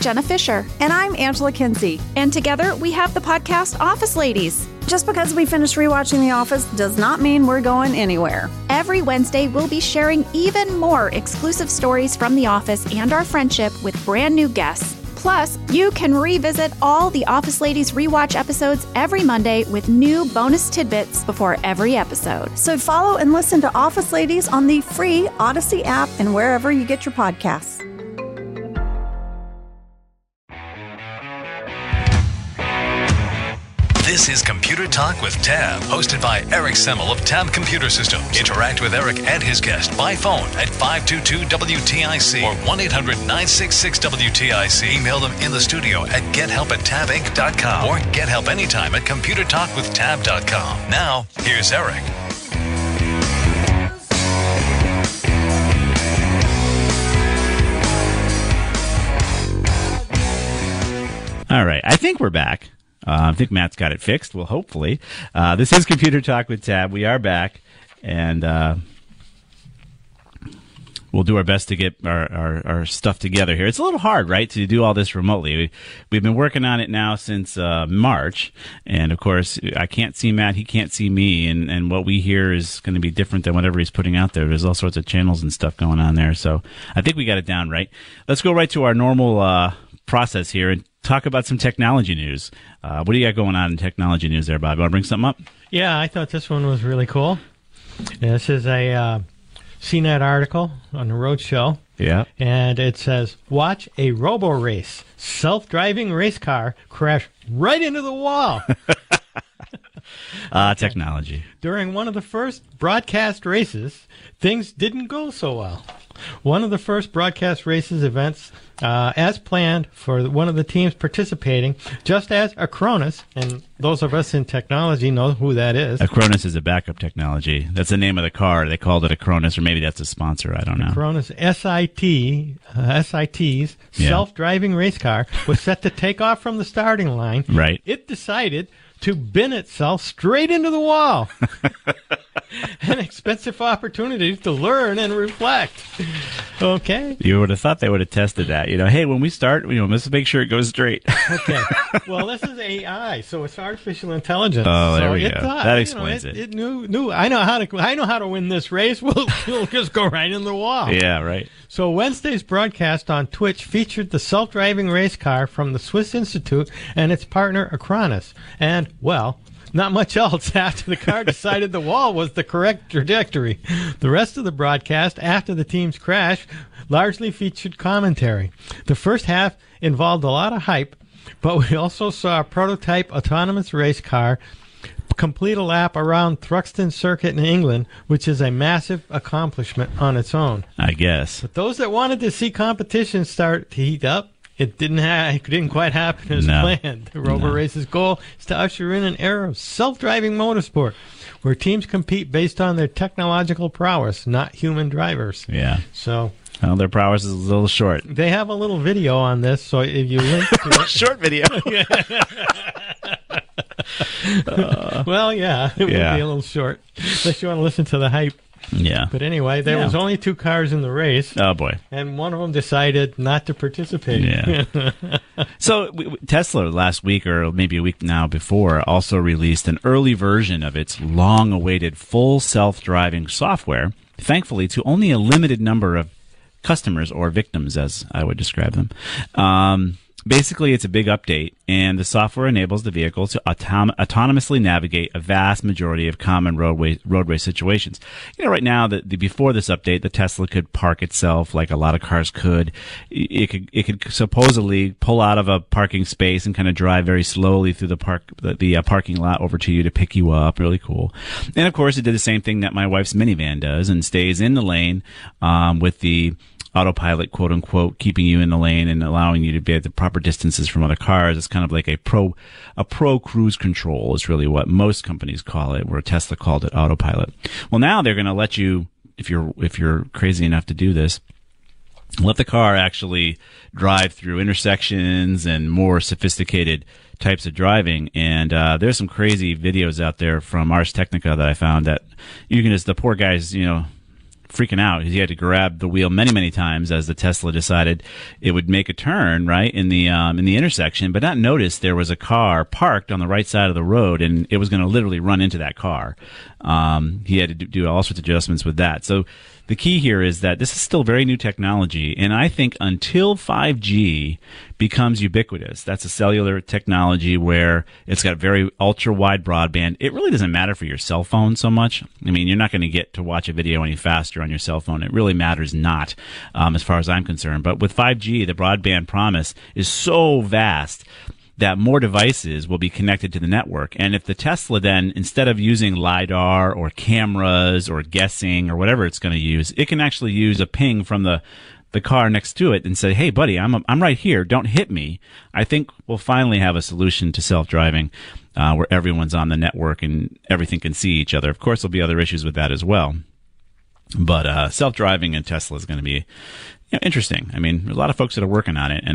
Jenna Fisher. And I'm Angela Kinsey. And together we have the podcast Office Ladies. Just because we finished rewatching The Office does not mean we're going anywhere. Every Wednesday, we'll be sharing even more exclusive stories from The Office and our friendship with brand new guests. Plus, you can revisit all the Office Ladies rewatch episodes every Monday with new bonus tidbits before every episode. So follow and listen to Office Ladies on the free Odyssey app and wherever you get your podcasts. This is Computer Talk with Tab, hosted by Eric Semmel of Tab Computer Systems. Interact with Eric and his guest by phone at 522-WTIC or 1-800-966-WTIC. Email them in the studio at gethelp@tabinc.com or get help anytime at computertalkwithtab.com. Now, here's Eric. All right, I think we're back. I think Matt's got it fixed. Well, hopefully. This is Computer Talk with Tab. We are back, and we'll do our best to get our stuff together here. It's a little hard, right, to do all this remotely. We've been working on it now since March, and, of course, I can't see Matt. He can't see me, and what we hear is going to be different than whatever he's putting out there. There's all sorts of channels and stuff going on there, so I think we got it down right. Let's go right to our normal process here and talk about some technology news. What do you got going on in technology news there, Bob? You want to bring something up? Yeah, I thought this one was really cool. This is a CNET article on the Roadshow. Yeah. And it says, watch a robo-race. Self-driving race car crash right into the wall. Technology. During one of the first broadcast races, things didn't go so well. One of the first broadcast races events, as planned for one of the teams participating, just as Acronis, and those of us in technology know who that is. Acronis is a backup technology. That's the name of the car. They called it Acronis, or maybe that's a sponsor. I don't know. Acronis SIT's self-driving race car was set to take off from the starting line. Right. It decided to bin itself straight into the wall. An expensive opportunity to learn and reflect. Okay. You would have thought they would have tested that. Hey, when we start, let's make sure it goes straight. Okay. Well, this is AI, so it's artificial intelligence. Oh, there so we go. That explains it. It knew. I know how to win this race. We'll just go right in the wall. Yeah, right. So Wednesday's broadcast on Twitch featured the self-driving race car from the Swiss Institute and its partner Acronis. And, well, not much else after the car decided the wall was the correct trajectory. The rest of the broadcast, after the team's crash, largely featured commentary. The first half involved a lot of hype, but we also saw a prototype autonomous race car complete a lap around Thruxton Circuit in England, which is a massive accomplishment on its own. I guess. But those that wanted to see competition start to heat up, it didn't quite happen as planned. The Robo-Race's goal is to usher in an era of self-driving motorsport where teams compete based on their technological prowess, not human drivers. Yeah. So... Well, their prowess is a little short. They have a little video on this, so if you link to it... Short video. Well, yeah, it would be a little short, unless you want to listen to the hype. Yeah. But anyway, there was only 2 cars in the race. Oh, boy. And one of them decided not to participate. Yeah. So Tesla last week, or maybe a week now before, also released an early version of its long-awaited full self-driving software, thankfully to only a limited number of customers, or victims, as I would describe them. Basically, it's a big update, and the software enables the vehicle to autonomously navigate a vast majority of common roadway situations. Right now, before this update, the Tesla could park itself like a lot of cars could. It could supposedly pull out of a parking space and kind of drive very slowly through the parking lot over to you to pick you up. Really cool. And of course, it did the same thing that my wife's minivan does, and stays in the lane with the autopilot, quote unquote, keeping you in the lane and allowing you to be at the proper distances from other cars. It's kind of like a pro cruise control is really what most companies call it, where Tesla called it autopilot. Well, now they're going to let you, if you're crazy enough to do this, let the car actually drive through intersections and more sophisticated types of driving. And there's some crazy videos out there from Ars Technica that I found that you can just, the poor guy's, freaking out. He had to grab the wheel many, many times as the Tesla decided it would make a turn right in the intersection, but not notice there was a car parked on the right side of the road, and it was going to literally run into that car. He had to do all sorts of adjustments with that. So the key here is that this is still very new technology, and I think until 5G becomes ubiquitous, that's a cellular technology where it's got very ultra-wide broadband, it really doesn't matter for your cell phone so much. I mean, you're not going to get to watch a video any faster on your cell phone. It really matters not, as far as I'm concerned. But with 5G, the broadband promise is so vast that more devices will be connected to the network. And if the Tesla then, instead of using LiDAR or cameras or guessing or whatever it's going to use, it can actually use a ping from the car next to it and say, hey, buddy, I'm right here. Don't hit me. I think we'll finally have a solution to self-driving where everyone's on the network and everything can see each other. Of course, there'll be other issues with that as well. But self-driving in Tesla is going to be interesting. I mean, there's a lot of folks that are working on it, and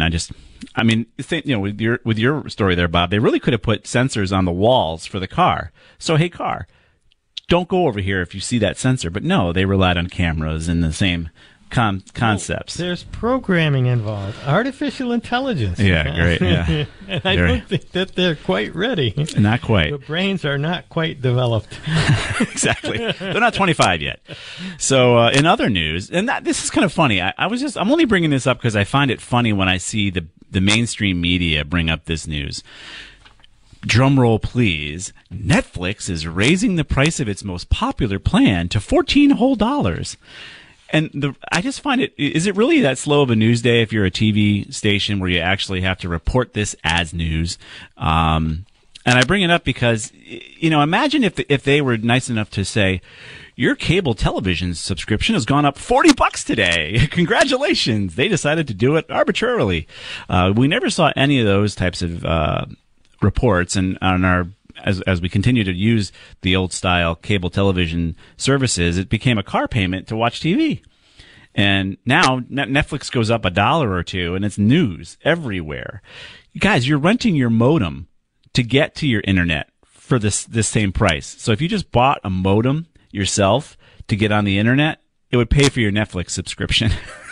with your story there, Bob, they really could have put sensors on the walls for the car. So, hey, car, don't go over here if you see that sensor. But no, they relied on cameras and the same concepts. Well, there's programming involved, artificial intelligence. Yeah, great. Yeah, and I don't think that they're quite ready. Not quite. The brains are not quite developed. Exactly. They're not 25 yet. So, in other news, and this is kind of funny. I'm only bringing this up because I find it funny when I see the mainstream media bring up this news. Drum roll, please. Netflix is raising the price of its most popular plan to $14 whole. And I just find is it really that slow of a news day if you're a TV station where you actually have to report this as news? And I bring it up because, imagine if they were nice enough to say, your cable television subscription has gone up $40 today. Congratulations. They decided to do it arbitrarily. We never saw any of those types of reports, and on our as we continue to use the old style cable television services, it became a car payment to watch TV. And now Netflix goes up $1 or $2, and it's news everywhere. Guys, you're renting your modem to get to your internet for this same price. So if you just bought a modem yourself to get on the internet, it would pay for your Netflix subscription.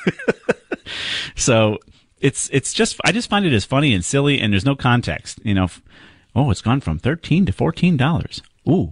So it's just, I just find it as funny and silly, and there's no context. It's gone from $13 to $14. Ooh.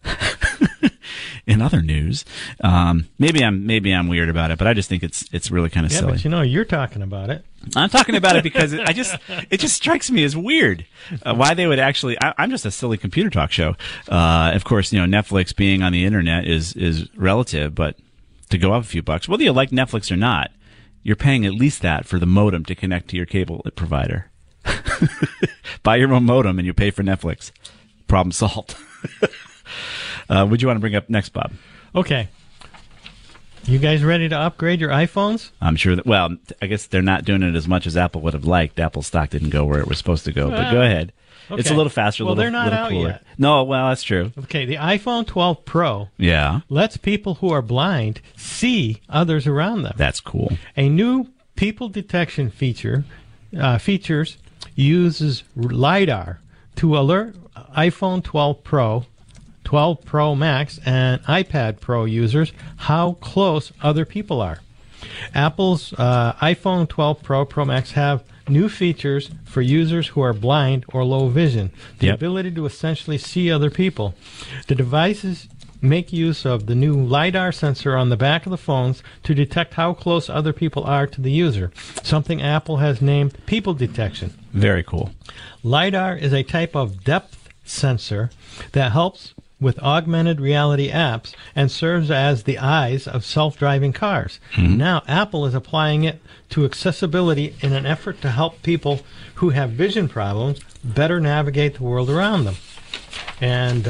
In other news, maybe I'm weird about it, but I just think it's really kind of silly. But you're talking about it. I'm talking about it because it just strikes me as weird why they would actually. I'm just a silly computer talk show. Of course, Netflix being on the internet is relative, but to go up a few bucks, whether you like Netflix or not, you're paying at least that for the modem to connect to your cable provider. Buy your own modem and you pay for Netflix. Problem solved. What do you want to bring up next, Bob? Okay. You guys ready to upgrade your iPhones? I'm sure that, well, I guess they're not doing it as much as Apple would have liked. Apple stock didn't go where it was supposed to go, but go ahead. Okay. It's a little faster, they're not out cooler. yet. No, well, that's true. Okay, the iPhone 12 Pro lets people who are blind see others around them. That's cool. A new people detection features uses LiDAR to alert iPhone 12 Pro, 12 Pro Max, and iPad Pro users how close other people are. Apple's iPhone 12 Pro, Pro Max have new features for users who are blind or low vision. The ability to essentially see other people. The devices make use of the new LiDAR sensor on the back of the phones to detect how close other people are to the user, something Apple has named people detection. Very cool. LiDAR is a type of depth sensor that helps with augmented reality apps and serves as the eyes of self-driving cars. Mm-hmm. Now, Apple is applying it to accessibility in an effort to help people who have vision problems better navigate the world around them. And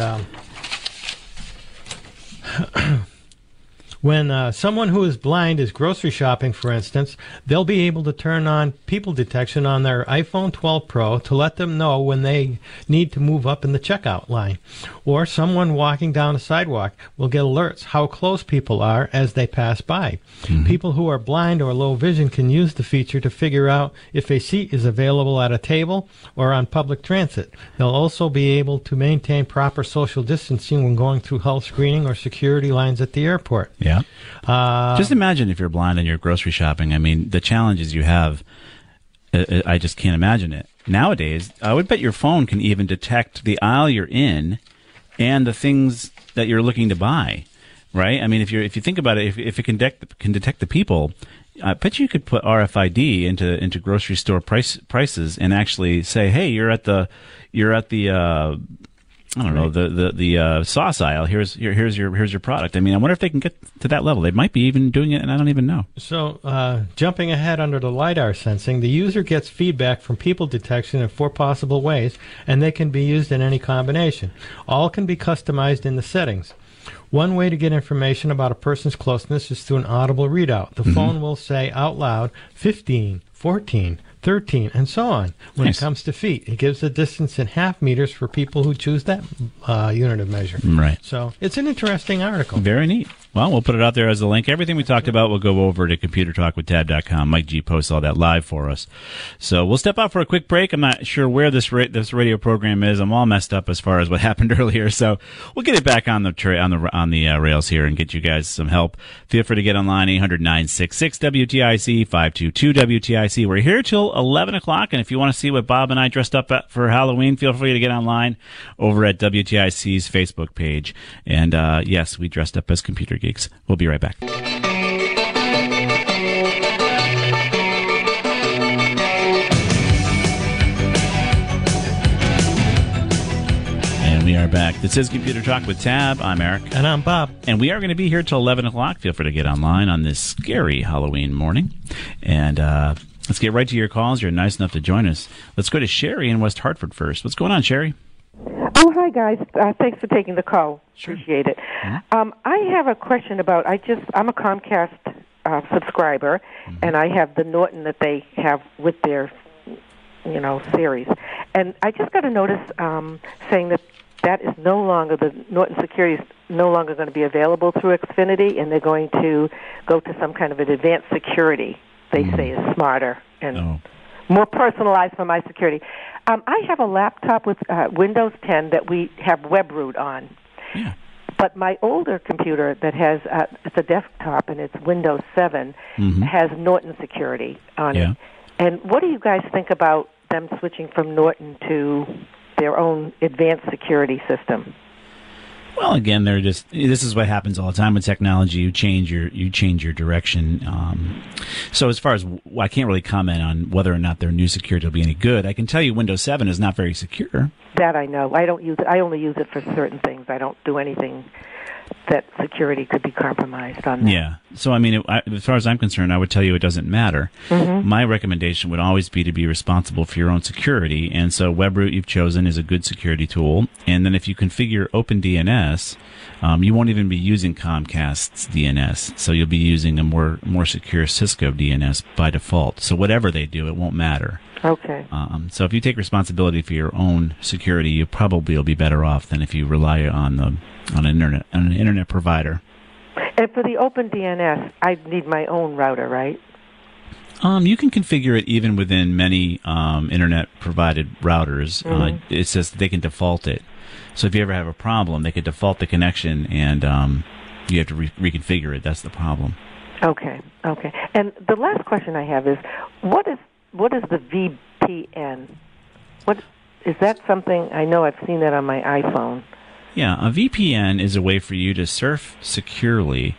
when someone who is blind is grocery shopping, for instance, they'll be able to turn on people detection on their iPhone 12 Pro to let them know when they need to move up in the checkout line. Or someone walking down a sidewalk will get alerts how close people are as they pass by. Mm-hmm. People who are blind or low vision can use the feature to figure out if a seat is available at a table or on public transit. They'll also be able to maintain proper social distancing when going through health screening or security lines at the airport. Yeah. Yeah. Just imagine if you're blind and you're grocery shopping. I mean, the challenges you have, I just can't imagine it. Nowadays, I would bet your phone can even detect the aisle you're in and the things that you're looking to buy, right? I mean, if you think about it, if it can detect the people, I bet you could put RFID into grocery store prices and actually say, hey, you're at the I don't know, the sauce aisle. Here's your product. I mean, I wonder if they can get to that level. They might be even doing it, and I don't even know. So, jumping ahead under the LiDAR sensing, the user gets feedback from people detection in 4 possible ways, and they can be used in any combination. All can be customized in the settings. One way to get information about a person's closeness is through an audible readout. The phone will say out loud 15, 14, 13, and so on. When it comes to feet, it gives the distance in half meters for people who choose that unit of measure. Right. So it's an interesting article. Very neat. Well, we'll put it out there as a link. Everything we talked about, we'll go over to computertalkwithtab.com. Mike G posts all that live for us. So we'll step out for a quick break. I'm not sure where this radio program is. I'm all messed up as far as what happened earlier. So we'll get it back on the rails here and get you guys some help. Feel free to get online, 800-966-WTIC, 522-WTIC. We're here till 11 o'clock. And if you want to see what Bob and I dressed up at for Halloween, feel free to get online over at WTIC's Facebook page. And yes, we dressed up as computer geeks. We'll be right back. And we are back. This is Computer Talk with Tab. I'm Eric. And I'm Bob. And we are going to be here till 11 o'clock. Feel free to get online on this scary Halloween morning. And let's get right to your calls. You're nice enough to join us. Let's go to Sherry in West Hartford first. What's going on, Sherry? Oh, hi, guys. Thanks for taking the call. Sure. Appreciate it. Mm-hmm. I have a question about, I'm a Comcast subscriber, and I have the Norton that they have with their, series. And I just got a notice saying that is no longer, the Norton security is no longer going to be available through Xfinity, and they're going to go to some kind of an advanced security they say is smarter and more personalized for my security. I have a laptop with Windows 10 that we have WebRoot on. Yeah. But my older computer that has, it's a desktop and it's Windows 7, has Norton security on it. And what do you guys think about them switching from Norton to their own advanced security system? Well, again, this is what happens all the time with technology. You change your direction. So as far as, I can't really comment on whether or not their new security will be any good. I can tell you Windows 7 is not very secure. That I know. I don't use it. I only use it for certain things. I don't do anything that security could be compromised on that. Yeah. So, I mean, as far as I'm concerned, I would tell you it doesn't matter. My recommendation would always be to be responsible for your own security. And so WebRoot you've chosen is a good security tool. And then if you configure OpenDNS, you won't even be using Comcast's DNS. So you'll be using a more secure Cisco DNS by default. So whatever they do, it won't matter. Okay. So if you take responsibility for your own security, you probably will be better off than if you rely on an internet provider. And for the OpenDNS, I need my own router, right? You can configure it even within many internet-provided routers. It says they can default it. So if you ever have a problem, they could default the connection, and you have to reconfigure it. That's the problem. Okay. And the last question I have is, what is the VPN? What is that something? I know I've seen that on my iPhone. Yeah, a VPN is a way for you to surf securely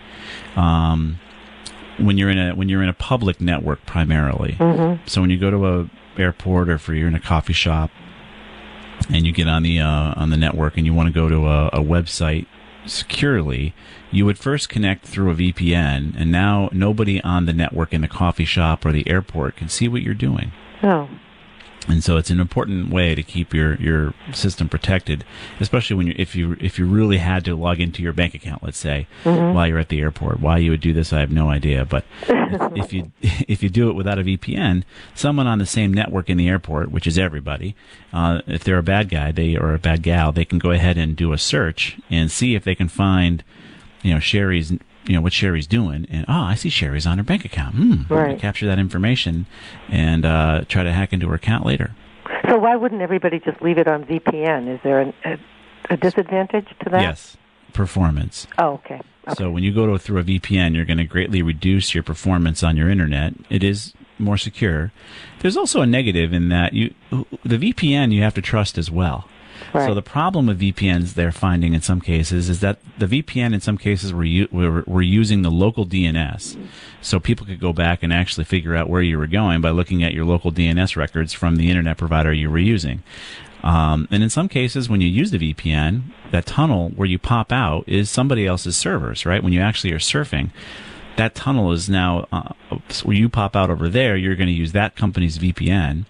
when you're in a public network primarily. So when you go to a airport or if you're in a coffee shop and you get on the network and you want to go to a website securely, you would first connect through a VPN, and now nobody on the network in the coffee shop or the airport can see what you're doing. Oh. And so it's an important way to keep your system protected, especially when if you really had to log into your bank account, let's say, while you're at the airport. Why you would do this, I have no idea. But if you do it without a VPN, someone on the same network in the airport, which is everybody, if they're a bad guy or a bad gal, they can go ahead and do a search and see if they can find, Sherry's. What Sherry's doing, and I see Sherry's on her bank account. I'm going to capture that information and try to hack into her account later. So why wouldn't everybody just leave it on VPN? Is there a disadvantage to that? Yes. performance. Oh, okay. So when you go through a VPN, you're going to greatly reduce your performance on your internet. It is more secure. There's also a negative in that the VPN you have to trust as well. Right. So the problem with VPNs they're finding in some cases is that the VPN in some cases we're using the local DNS. So people could go back and actually figure out where you were going by looking at your local DNS records from the internet provider you were using. And in some cases, when you use the VPN, that tunnel where you pop out is somebody else's servers, right? When you actually are surfing, that tunnel is now where you pop out over there. You're going to use that company's DNS,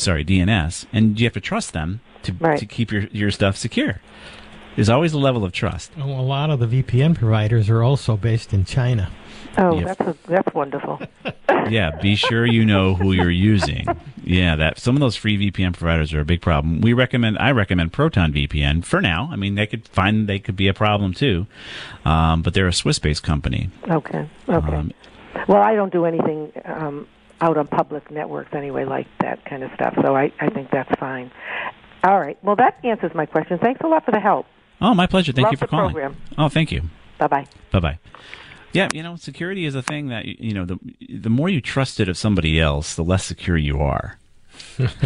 and you have to trust them to keep your stuff secure. There's always a level of trust. Oh, a lot of the VPN providers are also based in China. Oh, Yeah. that's wonderful. Yeah, be sure you know who you're using. Yeah, some of those free VPN providers are a big problem. I recommend Proton VPN for now. I mean, they could be a problem too, but they're a Swiss-based company. Okay. Well, I don't do anything out on public networks anyway, like that kind of stuff. So I think that's fine. All right. Well, that answers my question. Thanks a lot for the help. Oh, my pleasure. Thank you for calling. Program. Oh, thank you. Bye-bye. Bye-bye. Yeah, security is a thing that, the more you trust it of somebody else, the less secure you are. Just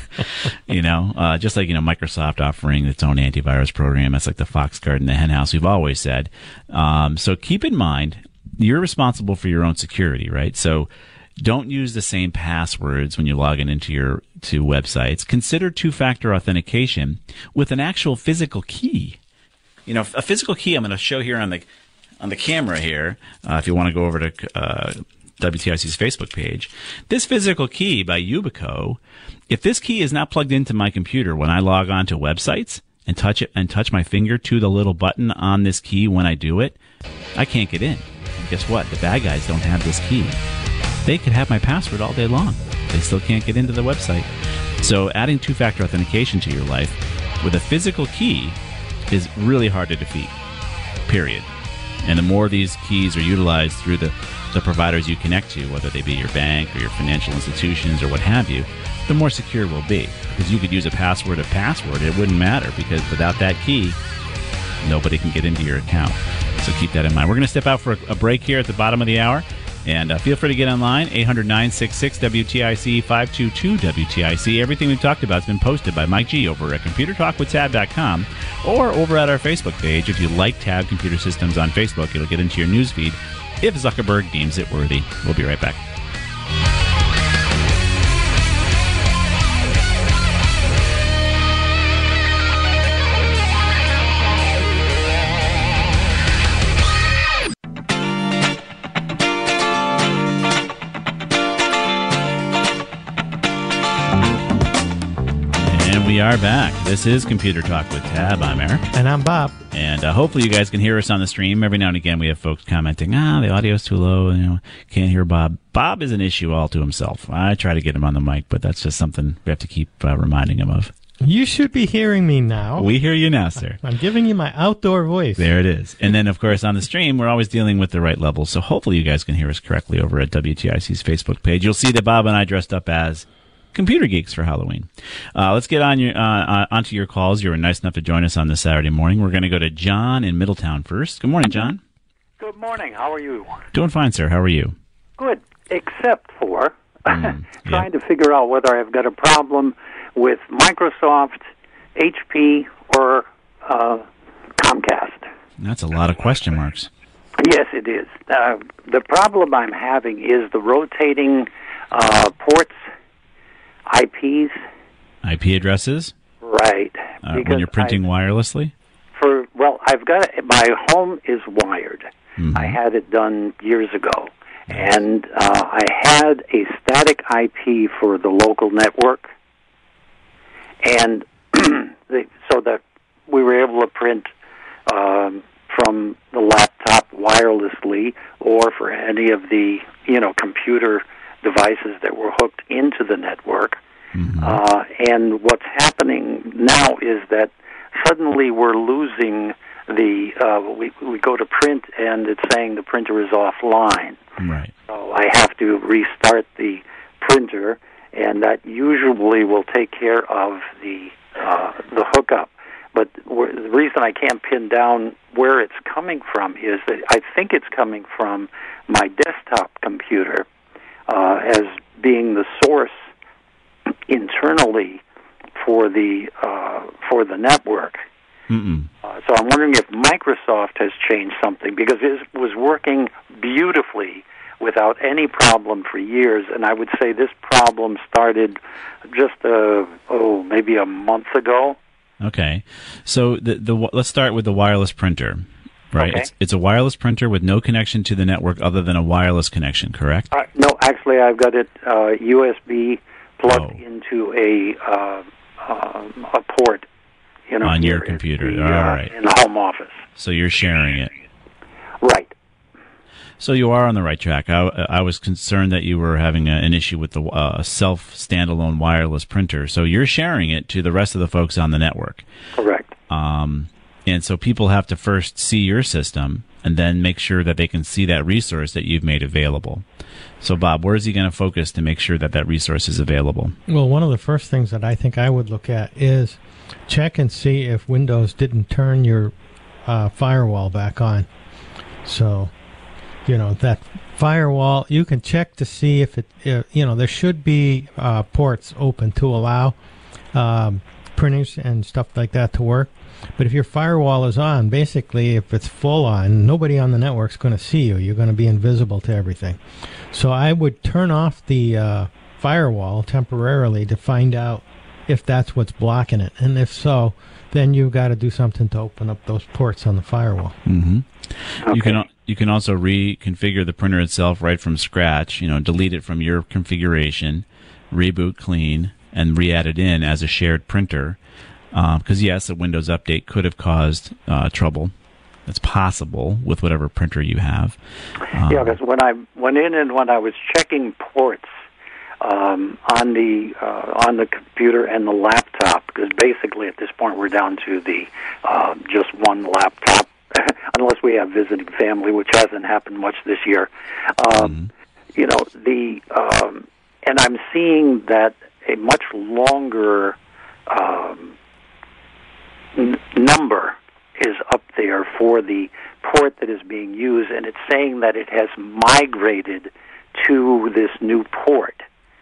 like, Microsoft offering its own antivirus program. That's like the fox guard and the hen house, we've always said. So keep in mind, you're responsible for your own security, right? So don't use the same passwords when you log into websites. Consider two-factor authentication with an actual physical key. A physical key I'm going to show here on the camera here, if you want to go over to WTIC's Facebook page. This physical key by Yubico, if this key is not plugged into my computer when I log on to websites and touch my finger to the little button on this key when I do it, I can't get in. And guess what? The bad guys don't have this key. They could have my password all day long. They still can't get into the website. So adding two-factor authentication to your life with a physical key is really hard to defeat, period. And the more these keys are utilized through the providers you connect to, whether they be your bank or your financial institutions or what have you, the more secure we'll be. Because you could use a password, it wouldn't matter, because without that key, nobody can get into your account. So keep that in mind. We're going to step out for a break here at the bottom of the hour. And feel free to get online, 800-966-WTIC, 522-WTIC. Everything we've talked about has been posted by Mike G over at ComputerTalkWithTab.com or over at our Facebook page. If you like Tab Computer Systems on Facebook, it'll get into your newsfeed if Zuckerberg deems it worthy. We'll be right back. We are back. This is Computer Talk with Tab. I'm Eric. And I'm Bob. And hopefully you guys can hear us on the stream. Every now and again we have folks commenting, the audio's too low, can't hear Bob. Bob is an issue all to himself. I try to get him on the mic, but that's just something we have to keep reminding him of. You should be hearing me now. We hear you now, sir. I'm giving you my outdoor voice. There it is. And then, of course, on the stream, we're always dealing with the right level, so hopefully you guys can hear us correctly over at WTIC's Facebook page. You'll see that Bob and I dressed up as computer geeks for Halloween. Let's get onto your calls. You were nice enough to join us on this Saturday morning. We're going to go to John in Middletown first. Good morning, John. Good morning. How are you? Doing fine, sir. How are you? Good, except for trying to figure out whether I've got a problem with Microsoft, HP, or Comcast. That's a lot of question marks. Yes, it is. The problem I'm having is the rotating ports, IPs. IP addresses? Right. When you're printing wirelessly? I've got it. My home is wired. Mm-hmm. I had it done years ago. Nice. And I had a static IP for the local network. And so that we were able to print from the laptop wirelessly or for any of the, computer devices that were hooked into the network. Mm-hmm. And what's happening now is that suddenly we're losing we go to print and it's saying the printer is offline. Right. So I have to restart the printer, and that usually will take care of the hookup. But the reason I can't pin down where it's coming from is that I think it's coming from my desktop computer as being the source internally for the network. So I'm wondering if Microsoft has changed something, because it was working beautifully without any problem for years, and I would say this problem started just maybe a month ago. Okay, so let's start with the wireless printer, right? Okay. It's a wireless printer with no connection to the network other than a wireless connection, correct? No, actually, I've got it USB plugged into a port, on your computer. All right, in the home office. So you're sharing it, right? So you are on the right track. I was concerned that you were having an issue with the self-standalone wireless printer. So you're sharing it to the rest of the folks on the network. Correct. And so people have to first see your system and then make sure that they can see that resource that you've made available. So, Bob, where is he going to focus to make sure that that resource is available? Well, one of the first things that I think I would look at is check and see if Windows didn't turn your firewall back on. So, that firewall, you can check to see if there should be ports open to allow printers and stuff like that to work. But if your firewall is on, basically, if it's full on, nobody on the network's going to see you. You're going to be invisible to everything. So I would turn off the firewall temporarily to find out if that's what's blocking it. And if so, then you've got to do something to open up those ports on the firewall. Mm-hmm. Okay. You can also reconfigure the printer itself right from scratch. Delete it from your configuration, reboot clean, and re-add it in as a shared printer. Because yes, a Windows update could have caused trouble. It's possible with whatever printer you have. Yeah, because when I went in and when I was checking ports on the computer and the laptop, because basically at this point we're down to the just one laptop, unless we have visiting family, which hasn't happened much this year. And I'm seeing that a much longer number is up there for the port that is being used, and it's saying that it has migrated to this new port.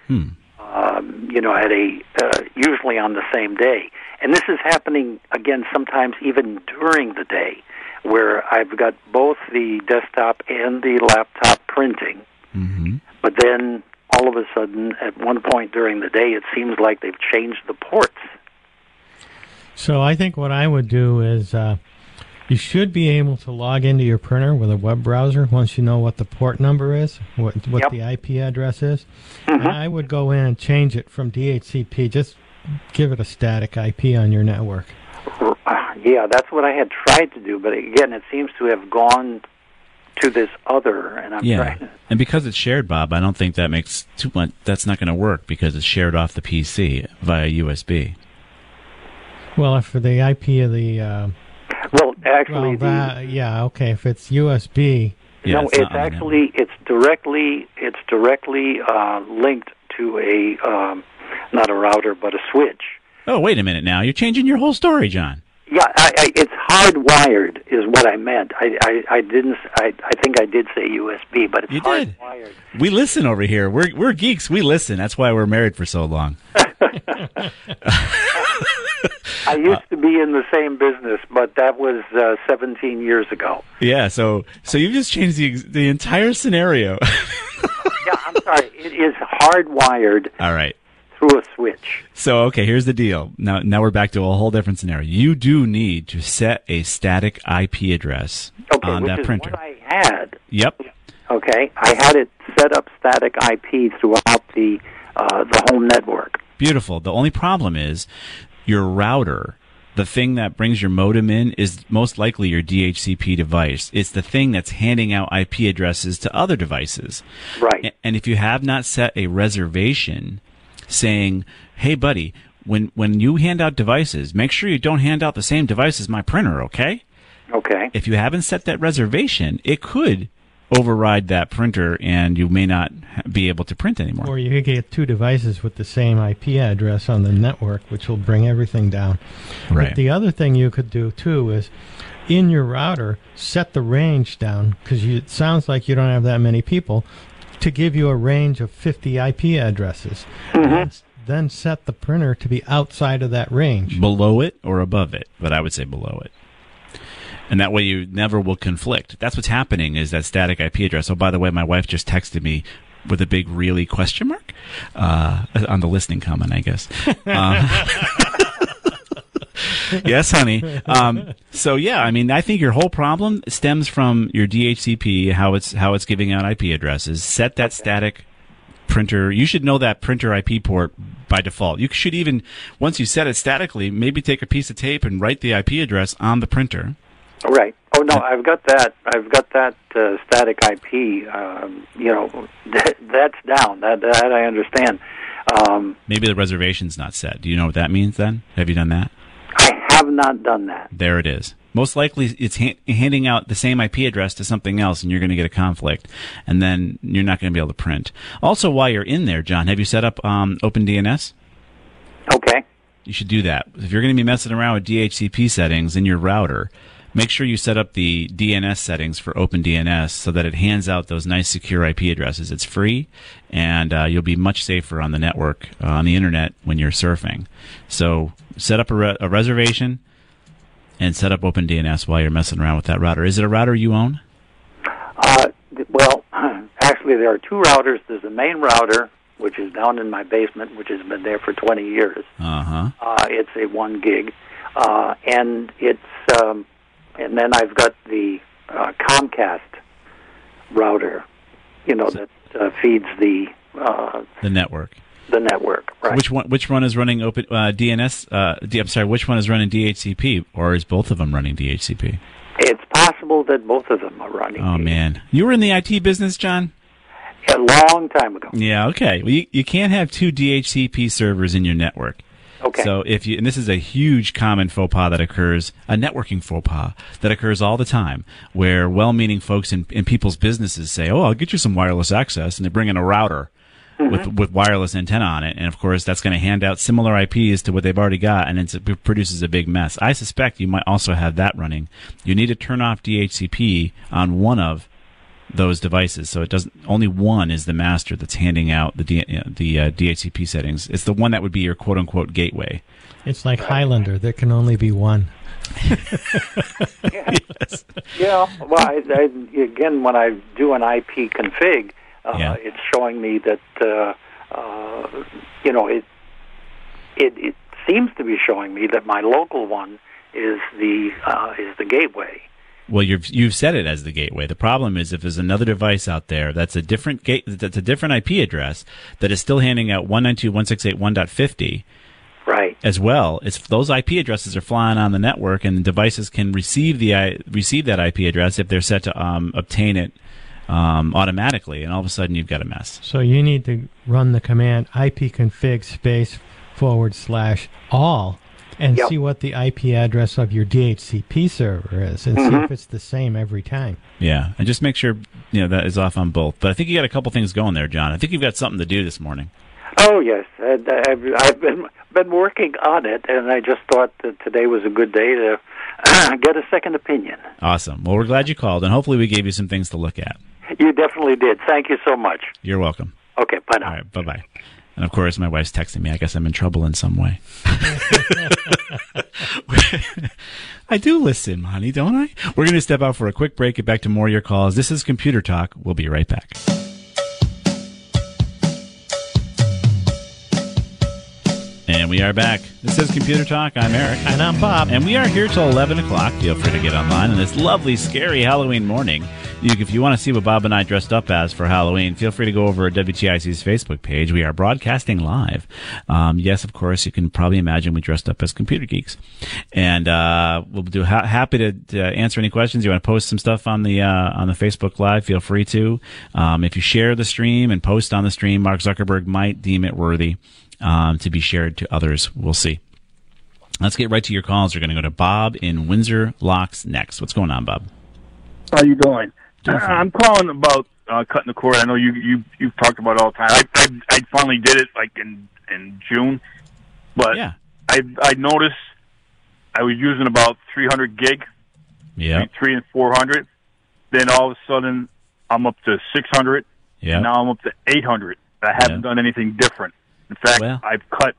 At usually on the same day, and this is happening again sometimes even during the day, where I've got both the desktop and the laptop printing, but then all of a sudden, at one point during the day, it seems like they've changed the ports. So I think what I would do is you should be able to log into your printer with a web browser once you know what the port number is, what the IP address is. And I would go in and change it from DHCP. Just give it a static IP on your network. Yeah, that's what I had tried to do, but again, it seems to have gone to this other, and I'm trying. And because it's shared, Bob, I don't think that makes too much. That's not going to work because it's shared off the PC via USB. Well, if for the IP of the if it's USB. No, it's directly linked to a not a router but a switch. Oh, wait a minute now. You're changing your whole story, John. Yeah, it's hardwired is what I meant. I didn't. I think I did say USB, but it's hardwired. We listen over here. We're geeks. We listen. That's why we're married for so long. I used to be in the same business, but that was 17 years ago. Yeah, so you've just changed the entire scenario. Yeah, I'm sorry. It is hardwired. All right. Through a switch. So, okay, here's the deal. Now we're back to a whole different scenario. You do need to set a static IP address on that printer. What I had. Yep. Okay, I had it set up static IP throughout the home network. Beautiful. The only problem is your router, the thing that brings your modem in, is most likely your DHCP device. It's the thing that's handing out IP addresses to other devices. Right. And if you have not set a reservation saying, hey, buddy, when you hand out devices, make sure you don't hand out the same device as my printer, okay? Okay. If you haven't set that reservation, it could override that printer, and you may not be able to print anymore. Or you could get two devices with the same IP address on the network, which will bring everything down. Right. But the other thing you could do, too, is in your router, set the range down, because it sounds like you don't have that many people, to give you a range of 50 IP addresses. Then set the printer to be outside of that range. Below it or above it, but I would say below it. And that way you never will conflict. That's what's happening, is that static IP address. Oh, by the way, my wife just texted me with a big really question mark on the listening comment, I guess. Yes, honey. So yeah, I mean, I think your whole problem stems from your DHCP, how it's giving out IP addresses. Set that static printer. You should know that printer IP port by default. You should even, once you set it statically, maybe take a piece of tape and write the IP address on the printer. Right. Oh no, I've got that. I've got that static IP. That's down. That I understand. Maybe the reservation's not set. Do you know what that means? Then have you done that? I have not done that. There it is. Most likely, it's handing out the same IP address to something else, and you're going to get a conflict, and then you're not going to be able to print. Also, while you're in there, John, have you set up OpenDNS? Okay. You should do that. If you're going to be messing around with DHCP settings in your router, make sure you set up the DNS settings for OpenDNS so that it hands out those nice secure IP addresses. It's free, and you'll be much safer on the network, on the internet, when you're surfing. So set up a reservation and set up OpenDNS while you're messing around with that router. Is it a router you own? Well, actually, there are two routers. There's the main router, which is down in my basement, which has been there for 20 years. It's a 1 gig, and it's and then I've got the Comcast router, that feeds the network. The network, right? Which one is running Open DNS? I'm sorry. Which one is running DHCP, or is both of them running DHCP? It's possible that both of them are running. Oh man, you were in the IT business, John? A long time ago. Yeah. Okay. Well, you can't have two DHCP servers in your network. Okay. So and this is a huge common faux pas that occurs, a networking faux pas that occurs all the time, where well-meaning folks in people's businesses say, "Oh, I'll get you some wireless access," and they bring in a router with wireless antenna on it, and of course that's going to hand out similar IPs to what they've already got, and it produces a big mess. I suspect you might also have that running. You need to turn off DHCP on one of those devices, so it doesn't. Only one is the master that's handing out the DHCP settings. It's the one that would be your quote unquote gateway. It's like Highlander. There can only be one. Yes. Yeah. Well, again, when I do an IP config, it's showing me that it seems to be showing me that my local one is the gateway. Well, you've set it as the gateway. The problem is if there's another device out there that's a different that's a different IP address that is still handing out 192.168.1.50, right? As well, it's those IP addresses are flying on the network, and devices can receive that IP address if they're set to obtain it automatically, and all of a sudden you've got a mess. So you need to run the command ipconfig /all. And see what the IP address of your DHCP server is, and see if it's the same every time. Yeah, and just make sure that is off on both. But I think you got a couple things going there, John. I think you've got something to do this morning. Oh yes, I've been working on it, and I just thought that today was a good day to get a second opinion. Awesome. Well, we're glad you called, and hopefully we gave you some things to look at. You definitely did. Thank you so much. You're welcome. Okay, bye now. All right, bye-bye. And, of course, my wife's texting me. I guess I'm in trouble in some way. I do listen, honey, don't I? We're going to step out for a quick break, get back to more of your calls. This is Computer Talk. We'll be right back. And we are back. This is Computer Talk. I'm Eric. And I'm Bob. And we are here till 11 o'clock. Feel free to get online on this lovely, scary Halloween morning. If you want to see what Bob and I dressed up as for Halloween, feel free to go over to WTIC's Facebook page. We are broadcasting live. Yes, of course, you can probably imagine we dressed up as computer geeks. And we'll be happy to answer any questions. You want to post some stuff on the Facebook Live, feel free to. If you share the stream and post on the stream, Mark Zuckerberg might deem it worthy to be shared to others. We'll see. Let's get right to your calls. We're going to go to Bob in Windsor Locks next. What's going on, Bob? How you doing? I'm calling about cutting the cord. I know you've talked about it all the time. I finally did it like in June, but Yeah. I noticed I was using about 300 gig, Yeah. 300 and 400. Then all of a sudden I'm up to 600. Yeah. And now I'm up to 800. I haven't done anything different. In fact, Well. I've cut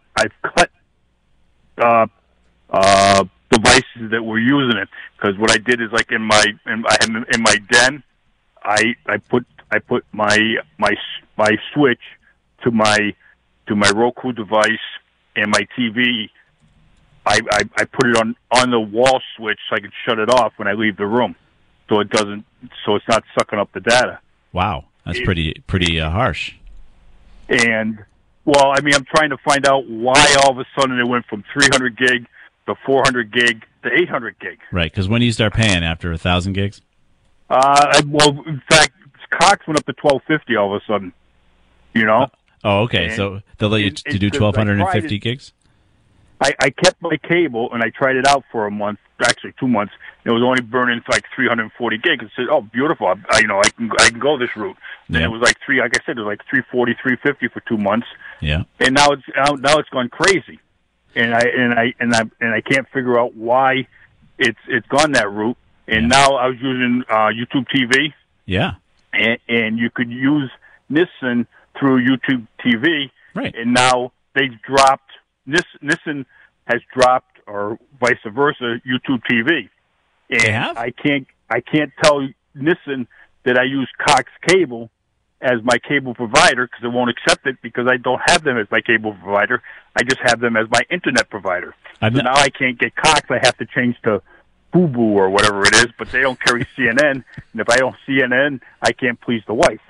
devices that were using it, because what I did is like in my den, I put my switch to my Roku device and my TV. I put it on the wall switch so I can shut it off when I leave the room, so it's not sucking up the data. Wow. That's pretty harsh. And well, I mean, I'm trying to find out why all of a sudden it went from 300 gig to 400 gig to 800 gig. Right, because when do you start paying? After 1,000 gigs? Well, in fact, Cox went up to 1250 all of a sudden. You know? Oh, okay. And So they'll let you to do 1,250 gigs? I kept my cable and I tried it out for a month, actually 2 months. And it was only burning like 340 gigs. I said, "Oh, beautiful! I can go this route." Then Yeah. it was like like I said, it was like 340, 350 for 2 months. Yeah. And now it's gone crazy, and I can't figure out why it's gone that route. And now I was using YouTube TV, Yeah. and you could use Nissan through YouTube TV, Right. and now they've dropped Nissan has dropped, or vice versa, YouTube TV. And They have? I can't tell Nissan that I use Cox Cable as my cable provider, because it won't accept it, because I don't have them as my cable provider. I just have them as my internet provider. So now I can't get Cox. I have to change to Fubo or whatever it is, but they don't carry CNN. And if I don't CNN, I can't please the wife.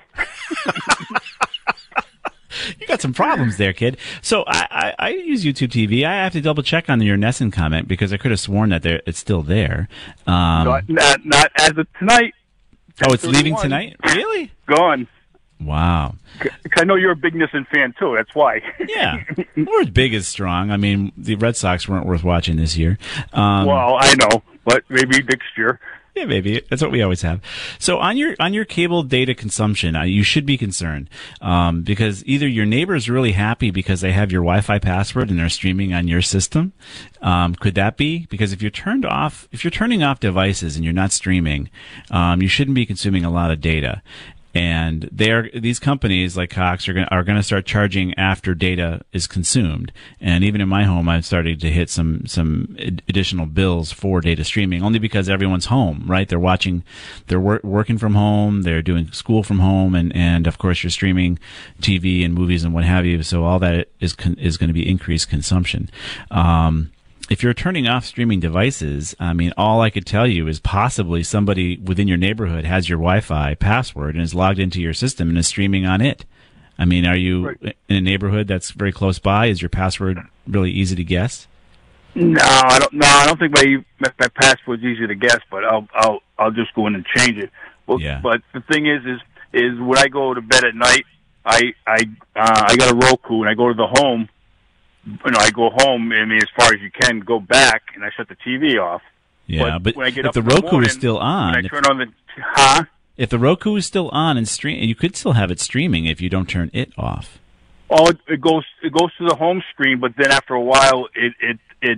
You got some problems there, kid. So I use YouTube TV. I have to double check on your Nesson comment, because I could have sworn that it's still there. Not as of tonight. Oh, it's leaving 10:31. tonight? Really? Gone. Wow. I know you're a big Nissan fan, too. That's why. Yeah. We're as big as strong. I mean, the Red Sox weren't worth watching this year. Well, I know, but maybe next year. Yeah, maybe. That's what we always have. So on your cable data consumption, you should be concerned, because either your neighbor's really happy because they have your Wi-Fi password and they're streaming on your system. Could that be? Because if you're turning off devices and you're not streaming, you shouldn't be consuming a lot of data. And these companies like Cox are going to start charging after data is consumed. And even in my home, I've started to hit some additional bills for data streaming, only because everyone's home, right? They're working from home, they're doing school from home, and of course you're streaming TV and movies and what have you. So all that is going to be increased consumption. If you're turning off streaming devices, I mean, all I could tell you is possibly somebody within your neighborhood has your Wi-Fi password and is logged into your system and is streaming on it. I mean, are you in a neighborhood that's very close by? Is your password really easy to guess? No, I don't. No, I don't think my password's easy to guess, but I'll just go in and change it. Well, Yeah. But the thing is when I go to bed at night, I got a Roku and I go to the home. I go home, I mean, as far as you can, go back, and I shut the TV off. Yeah, but when I get if up the in Roku morning, is still on, when I turn on the if the Roku is still on and you could still have it streaming if you don't turn it off. Oh, it goes to the home screen, but then after a while, it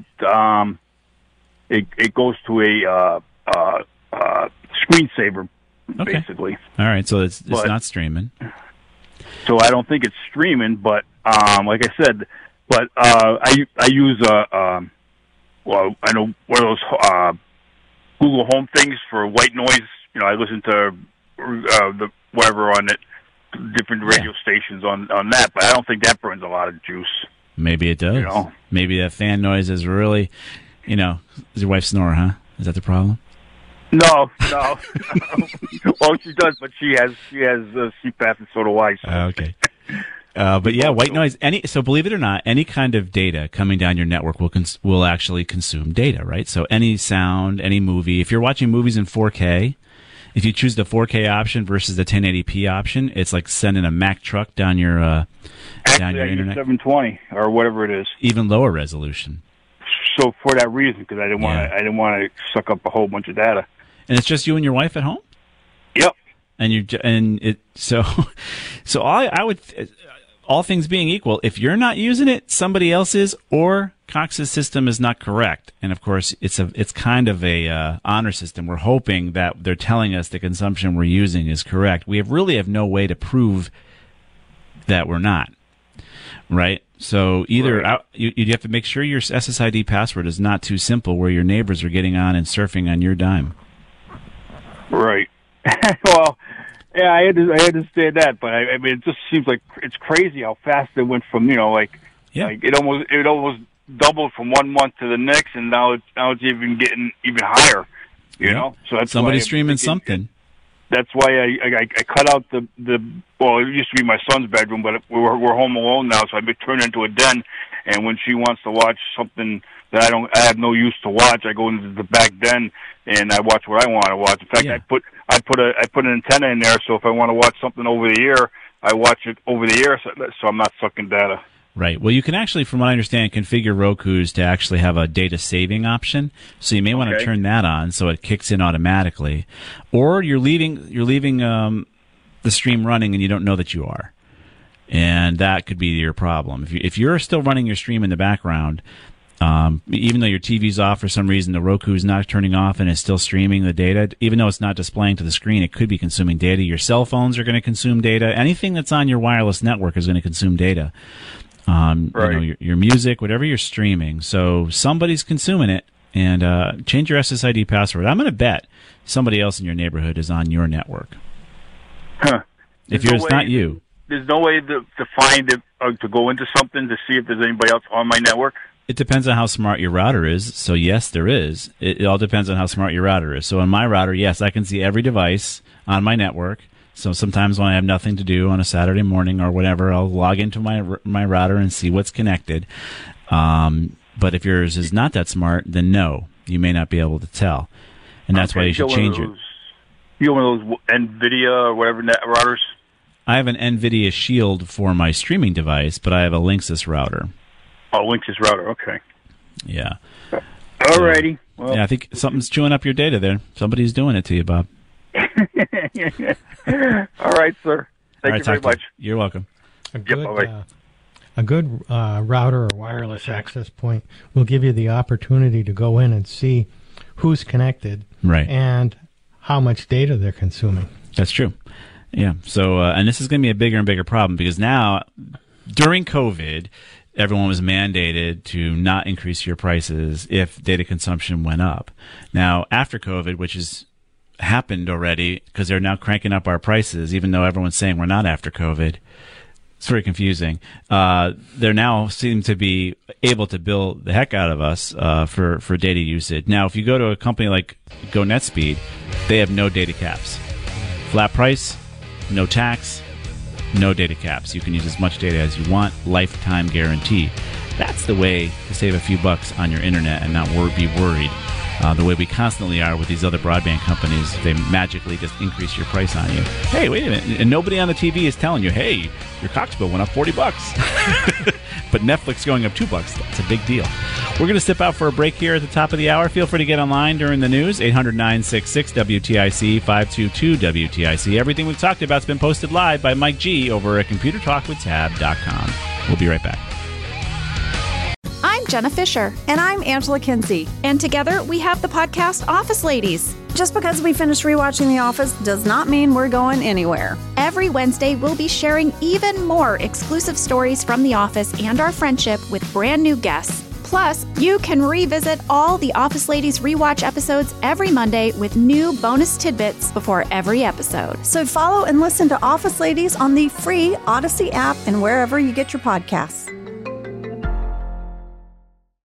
goes to a screensaver, basically. All right, so it's not streaming. So I don't think it's streaming, but like I said. But I use well, I know one of those Google Home things for white noise. I listen to the whatever on it, different radio stations on that. But I don't think that burns a lot of juice. Maybe it does. Maybe that fan noise is really, is your wife snore, huh? Is that the problem? No. Well, she does, but she has CPAP, and so do I. So. Okay. But yeah, white noise. So believe it or not, any kind of data coming down your network will actually consume data, right? So any sound, any movie. If you're watching movies in 4K, if you choose the 4K option versus the 1080p option, it's like sending a Mack truck down your Actually, I use internet. 720 or whatever it is. Even lower resolution. So for that reason, because I didn't want to suck up a whole bunch of data. And it's just you and your wife at home? Yep. So I would, all things being equal, if you're not using it, somebody else is, or Cox's system is not correct. And of course, it's kind of a honor system. We're hoping that they're telling us the consumption we're using is correct. We really have no way to prove that we're not, right? So either you have to make sure your SSID password is not too simple, where your neighbors are getting on and surfing on your dime. Right. Well, yeah, I understand that, but I mean, it just seems like it's crazy how fast it went from, like it almost doubled from 1 month to the next, and now it's even getting even higher. You know, so that's somebody's streaming something. That's why I cut out the well, it used to be my son's bedroom, but we're home alone now, so I turn it into a den. And when she wants to watch something that I have no use to watch, I go into the back den and I watch what I want to watch. In fact, I put an antenna in there, so if I want to watch something over the air, I watch it over the air, so I'm not sucking data. Right. Well, you can actually, from what I understand, configure Roku's to actually have a data saving option. So you may want to turn that on so it kicks in automatically, or you're leaving the stream running and you don't know that you are, and that could be your problem. If you're still running your stream in the background, even though your TV's off for some reason, the Roku's not turning off and it's still streaming the data, even though it's not displaying to the screen, it could be consuming data. Your cell phones are going to consume data. Anything that's on your wireless network is going to consume data. Your music, whatever you're streaming. So somebody's consuming it, and change your SSID password. I'm going to bet somebody else in your neighborhood is on your network. Huh. If it's not you. There's no way to find it, to go into something to see if there's anybody else on my network? It depends on how smart your router is. So, yes, there is. It all depends on how smart your router is. So, on my router, yes, I can see every device on my network. So sometimes when I have nothing to do on a Saturday morning or whatever, I'll log into my router and see what's connected. But if yours is not that smart, then no, you may not be able to tell. And that's why you should change it. You have one of those NVIDIA or whatever routers? I have an NVIDIA Shield for my streaming device, but I have a Linksys router. Oh, Linksys router, okay. Yeah. All righty. Well, yeah, I think something's chewing up your data there. Somebody's doing it to you, Bob. All right, sir. Thank you very much. You're welcome. A good router or wireless access point will give you the opportunity to go in and see who's connected, right, and how much data they're consuming. That's true. Yeah. So, and this is going to be a bigger and bigger problem, because now, during COVID, everyone was mandated to not increase your prices if data consumption went up. Now, after COVID, which is happened already, because they're now cranking up our prices, even though everyone's saying we're not after COVID. It's very confusing. They now seem to be able to bill the heck out of us for data usage. Now, if you go to a company like GoNetspeed, they have no data caps. Flat price, no tax, no data caps. You can use as much data as you want, lifetime guarantee. That's the way to save a few bucks on your internet and not be worried. The way we constantly are with these other broadband companies, they magically just increase your price on you. Hey, wait a minute. And nobody on the TV is telling you, hey, your Cox bill went up $40. But Netflix going up $2, that's a big deal. We're going to step out for a break here at the top of the hour. Feel free to get online during the news, 800-966-WTIC, 522-WTIC. Everything we've talked about has been posted live by Mike G over at ComputerTalkWithTab.com. We'll be right back. I'm Jenna Fisher. And I'm Angela Kinsey. And together we have the podcast Office Ladies. Just because we finished rewatching The Office does not mean we're going anywhere. Every Wednesday, we'll be sharing even more exclusive stories from The Office and our friendship with brand new guests. Plus, you can revisit all the Office Ladies rewatch episodes every Monday with new bonus tidbits before every episode. So follow and listen to Office Ladies on the free Odyssey app and wherever you get your podcasts.